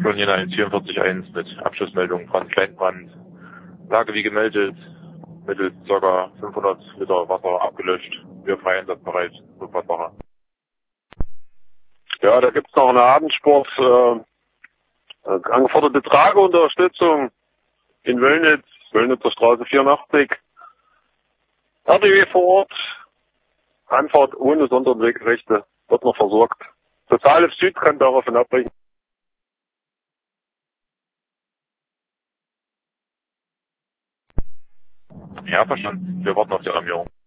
Flonina 144.1 mit Abschlussmeldung von Kleinbrand. Lage wie gemeldet, mittels ca. 500 Liter Wasser abgelöscht. Wir frei einsatzbereit, Notfallwache. Ja, da gibt's noch eine Abendsport, angeforderte Trageunterstützung in Wöllnitz, Wöllnitzer Straße 84. RTW vor Ort, Anfahrt ohne Sonderwegrechte, wird noch versorgt. Total Süd kann daraufhin abbrechen. Ja, verstanden. Wir warten auf die Alarmierung.